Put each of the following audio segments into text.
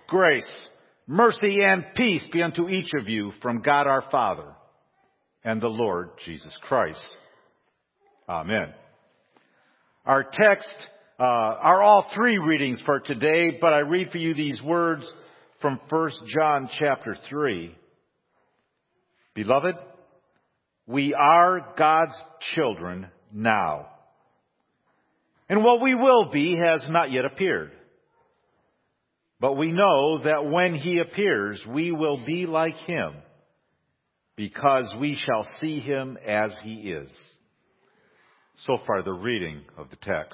grace, mercy, and peace be unto each of you from God our Father and the Lord Jesus Christ. Amen. Our text are all three readings for today, but I read for you these words from 1 John chapter 3. Beloved, we are God's children now, and what we will be has not yet appeared. But we know that when He appears, we will be like Him, because we shall see Him as He is. So far, the reading of the text.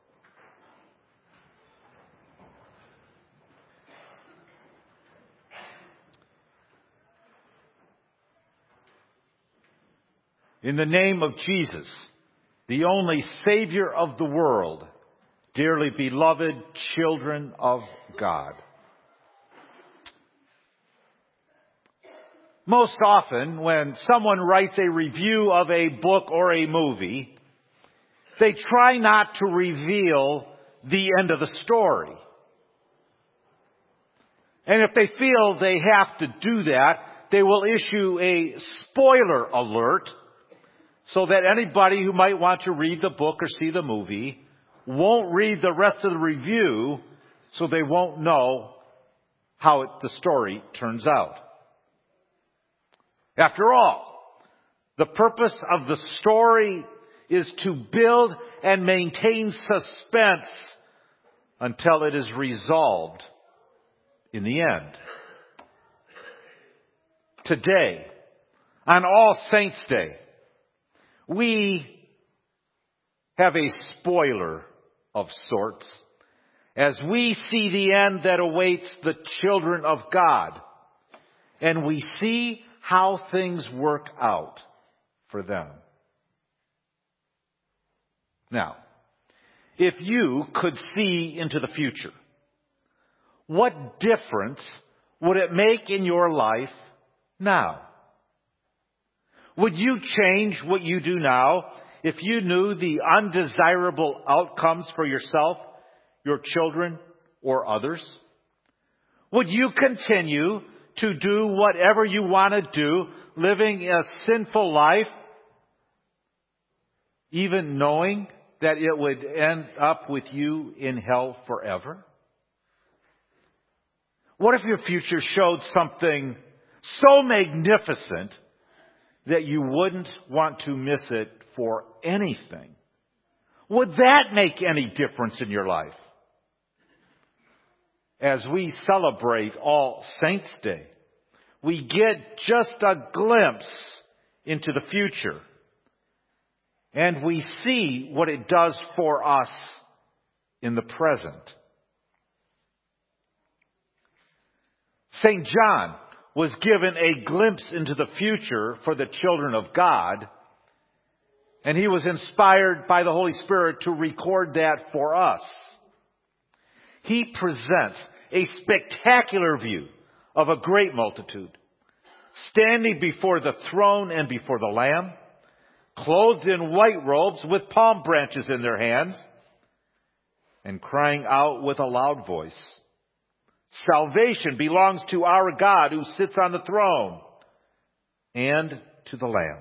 In the name of Jesus, the only Savior of the world, dearly beloved children of God. Most often, when someone writes a review of a book or a movie, they try not to reveal the end of the story. And if they feel they have to do that, they will issue a spoiler alert so that anybody who might want to read the book or see the movie won't read the rest of the review, so they won't know how the story turns out. After all, the purpose of the story is to build and maintain suspense until it is resolved in the end. Today, on All Saints' Day, we have a spoiler of sorts as we see the end that awaits the children of God, and we see how things work out for them. Now, if you could see into the future, what difference would it make in your life now? Would you change what you do now if you knew the undesirable outcomes for yourself, your children, or others? Would you continue to do whatever you want to do, living a sinful life, even knowing that it would end up with you in hell forever? What if your future showed something so magnificent that you wouldn't want to miss it for anything? Would that make any difference in your life? As we celebrate All Saints' Day, we get just a glimpse into the future, and we see what it does for us in the present. St. John was given a glimpse into the future for the children of God, and he was inspired by the Holy Spirit to record that for us. He presents a spectacular view of a great multitude, standing before the throne and before the Lamb, clothed in white robes with palm branches in their hands, and crying out with a loud voice, "Salvation belongs to our God who sits on the throne and to the Lamb."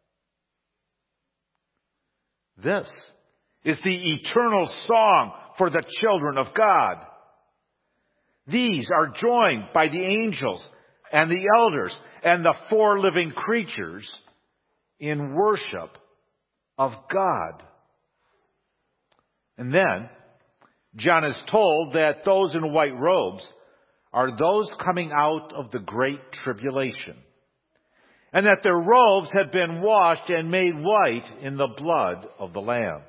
This is the eternal song for the children of God. These are joined by the angels and the elders and the four living creatures in worship of God. And then John is told that those in white robes are those coming out of the great tribulation, and that their robes have been washed and made white in the blood of the Lamb.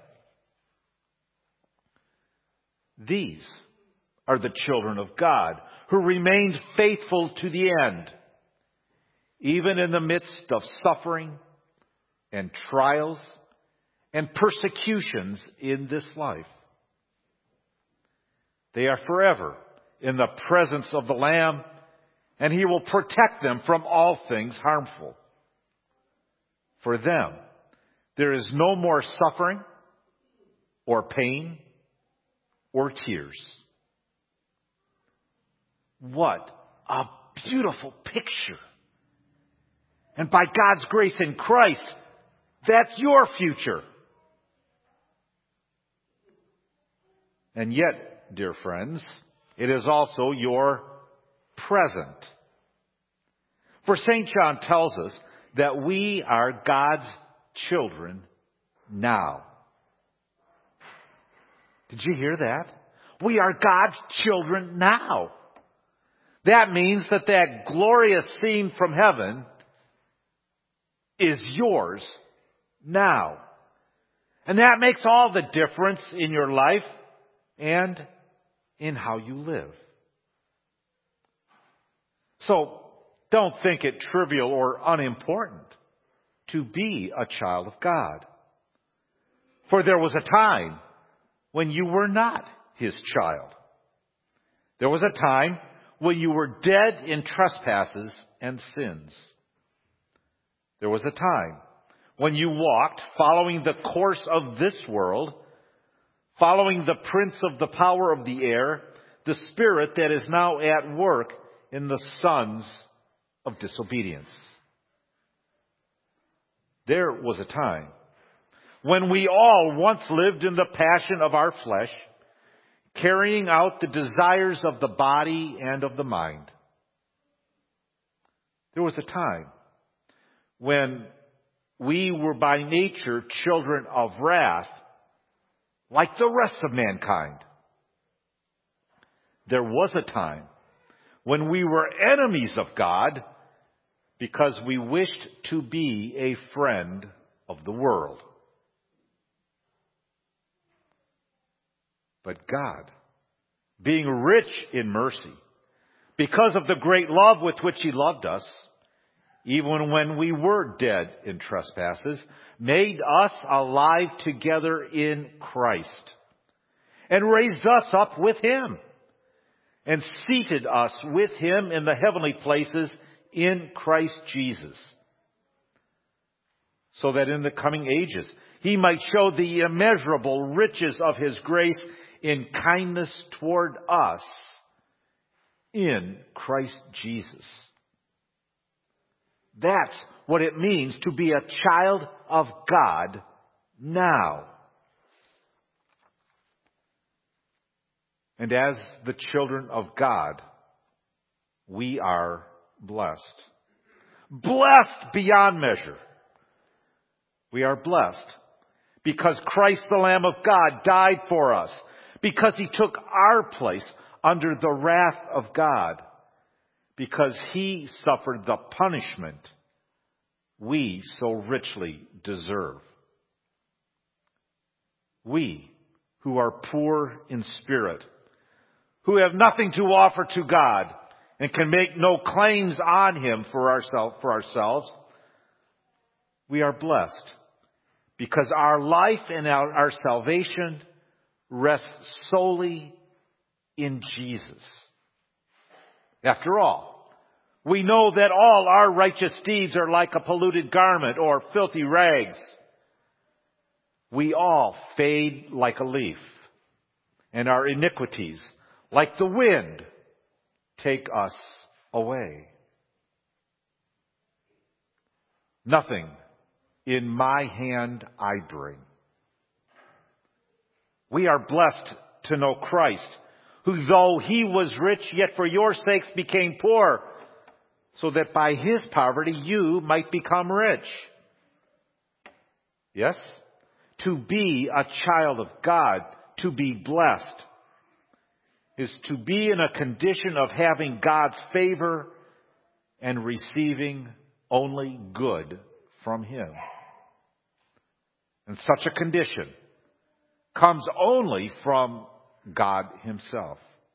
These are the children of God who remained faithful to the end, even in the midst of suffering and trials and persecutions in this life. They are forever in the presence of the Lamb, and He will protect them from all things harmful. For them, there is no more suffering or pain or tears. What a beautiful picture. And by God's grace in Christ, that's your future. And yet, dear friends, it is also your present. For St. John tells us that we are God's children now. Did you hear that? We are God's children now. That means that glorious scene from heaven is yours now. And that makes all the difference in your life and in how you live. So, don't think it trivial or unimportant to be a child of God. For there was a time when you were not His child. There was a time when you were dead in trespasses and sins. There was a time when you walked following the course of this world, following the prince of the power of the air, the spirit that is now at work in the sons of disobedience. There was a time when we all once lived in the passion of our flesh, carrying out the desires of the body and of the mind. There was a time when we were by nature children of wrath, like the rest of mankind. There was a time when we were enemies of God because we wished to be a friend of the world. But God, being rich in mercy, because of the great love with which He loved us, even when we were dead in trespasses, made us alive together in Christ, and raised us up with Him, and seated us with Him in the heavenly places in Christ Jesus, so that in the coming ages He might show the immeasurable riches of His grace in kindness toward us in Christ Jesus. That's what it means to be a child of God now. And as the children of God, we are blessed. Blessed beyond measure. We are blessed because Christ the Lamb of God died for us, because He took our place under the wrath of God, because He suffered the punishment we so richly deserve. We who are poor in spirit, who have nothing to offer to God and can make no claims on Him for ourselves, we are blessed because our life and our salvation rests solely in Jesus. After all, we know that all our righteous deeds are like a polluted garment or filthy rags. We all fade like a leaf, and our iniquities, like the wind, take us away. Nothing in my hand I bring. We are blessed to know Christ, who though He was rich, yet for your sakes became poor, so that by His poverty you might become rich. Yes? To be a child of God, to be blessed, is to be in a condition of having God's favor and receiving only good from Him. And such a condition comes only from God Himself.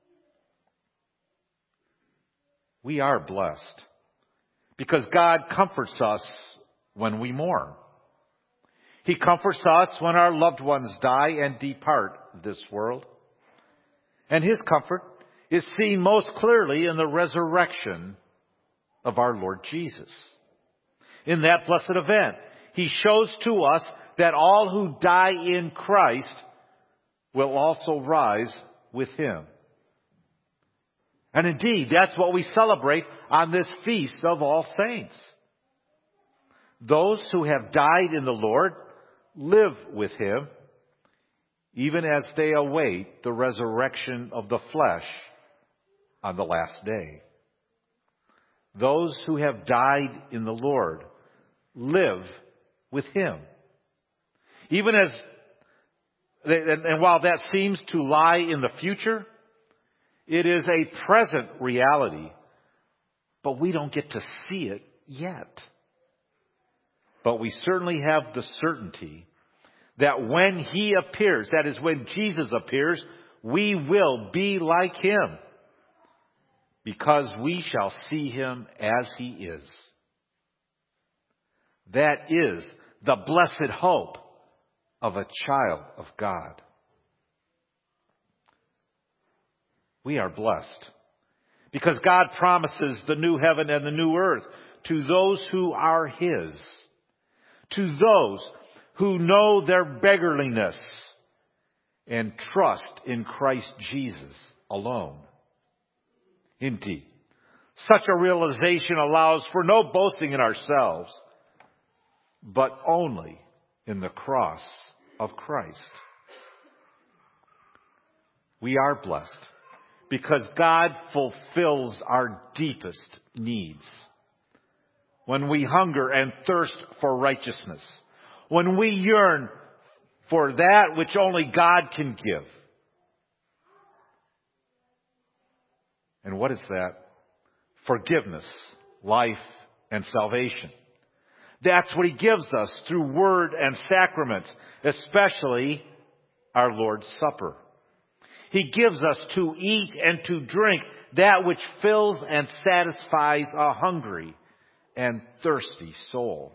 We are blessed because God comforts us when we mourn. He comforts us when our loved ones die and depart this world. And His comfort is seen most clearly in the resurrection of our Lord Jesus. In that blessed event, He shows to us that all who die in Christ will also rise with Him. And indeed, that's what we celebrate on this Feast of All Saints. Those who have died in the Lord live with Him, even as they await the resurrection of the flesh on the last day. Those who have died in the Lord live with Him. Even as, and while that seems to lie in the future, it is a present reality, but we don't get to see it yet. But we certainly have the certainty that when He appears, that is when Jesus appears, we will be like Him, because we shall see Him as He is. That is the blessed hope of a child of God. We are blessed because God promises the new heaven and the new earth to those who are His, to those who know their beggarliness and trust in Christ Jesus alone. Indeed, such a realization allows for no boasting in ourselves, but only in the cross of Christ. We are blessed because God fulfills our deepest needs. When we hunger and thirst for righteousness, when we yearn for that which only God can give. And what is that? Forgiveness, life, and salvation. That's what He gives us through word and sacraments, especially our Lord's Supper. He gives us to eat and to drink that which fills and satisfies a hungry and thirsty soul.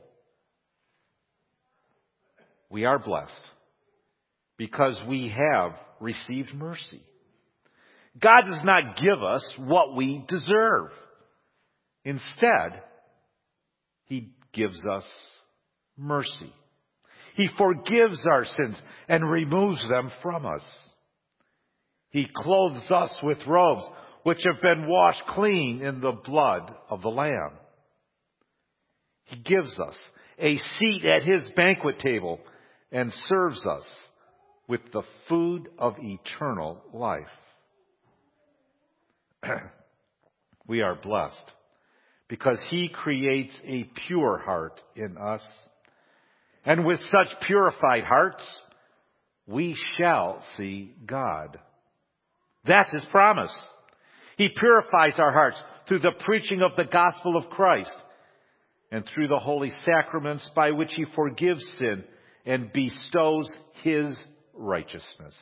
We are blessed because we have received mercy. God does not give us what we deserve. Instead, He gives us mercy. He forgives our sins and removes them from us. He clothes us with robes which have been washed clean in the blood of the Lamb. He gives us a seat at His banquet table and serves us with the food of eternal life. We are blessed because He creates a pure heart in us. And with such purified hearts, we shall see God. That's His promise. He purifies our hearts through the preaching of the gospel of Christ and through the holy sacraments by which He forgives sin and bestows His righteousness.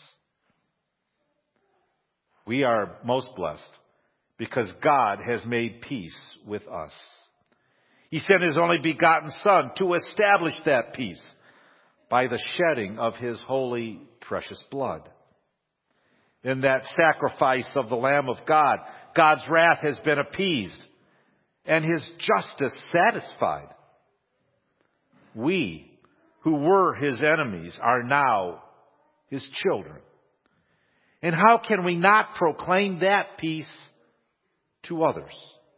We are most blessed because God has made peace with us. He sent His only begotten Son to establish that peace by the shedding of His holy, precious blood. In that sacrifice of the Lamb of God, God's wrath has been appeased and His justice satisfied. We, who were His enemies, are now His children. And how can we not proclaim that peace to others?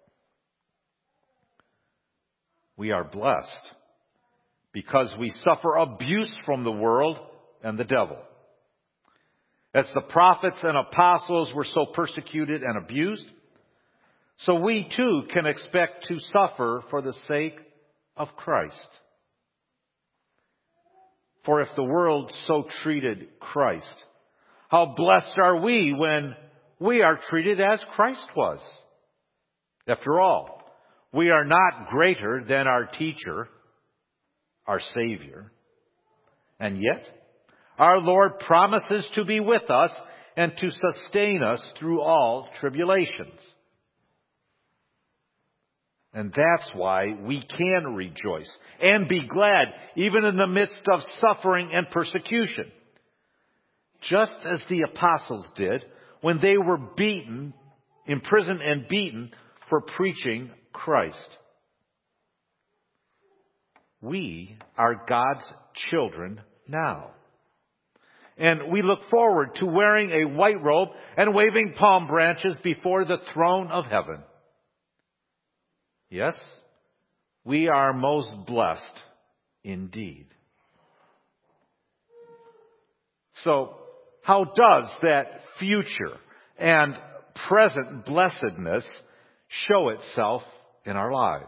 We are blessed because we suffer abuse from the world and the devil. As the prophets and apostles were so persecuted and abused, so we too can expect to suffer for the sake of Christ. For if the world so treated Christ, how blessed are we when we are treated as Christ was? After all, we are not greater than our teacher, our Savior. And yet, our Lord promises to be with us and to sustain us through all tribulations. And that's why we can rejoice and be glad even in the midst of suffering and persecution. Just as the apostles did when they were beaten, imprisoned and beaten for preaching Christ. We are God's children now. And we look forward to wearing a white robe and waving palm branches before the throne of heaven. Yes, we are most blessed indeed. So, how does that future and present blessedness show itself in our lives?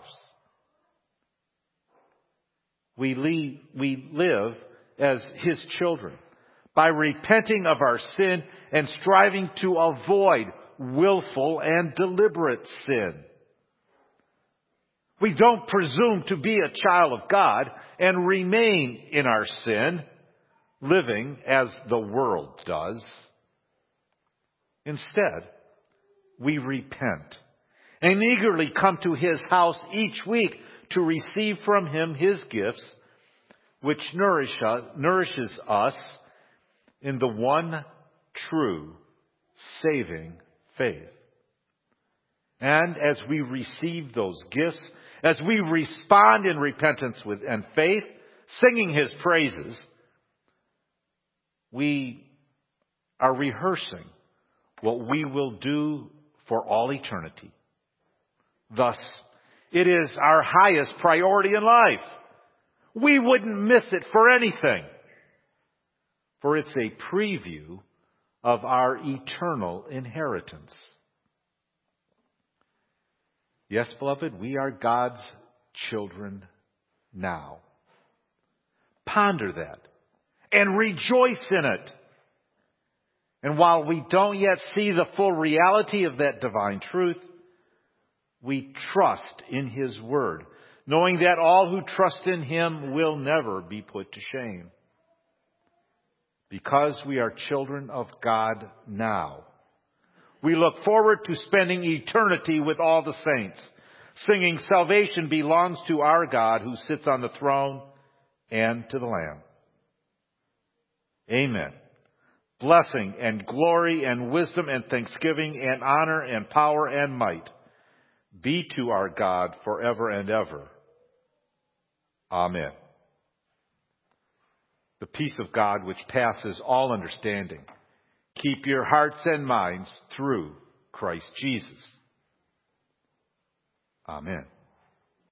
We live as His children by repenting of our sin and striving to avoid willful and deliberate sin. We don't presume to be a child of God and remain in our sin, living as the world does. Instead, we repent and eagerly come to His house each week to receive from Him His gifts, which nourishes us in the one true saving faith. And as we receive those gifts, as we respond in repentance and faith, singing His praises, we are rehearsing what we will do for all eternity. Thus, it is our highest priority in life. We wouldn't miss it for anything, for it's a preview of our eternal inheritance. Yes, beloved, we are God's children now. Ponder that and rejoice in it. And while we don't yet see the full reality of that divine truth, we trust in His Word, knowing that all who trust in Him will never be put to shame. Because we are children of God now, we look forward to spending eternity with all the saints, singing salvation belongs to our God who sits on the throne and to the Lamb. Amen. Blessing and glory and wisdom and thanksgiving and honor and power and might be to our God forever and ever. Amen. The peace of God which passes all understanding, keep your hearts and minds through Christ Jesus. Amen.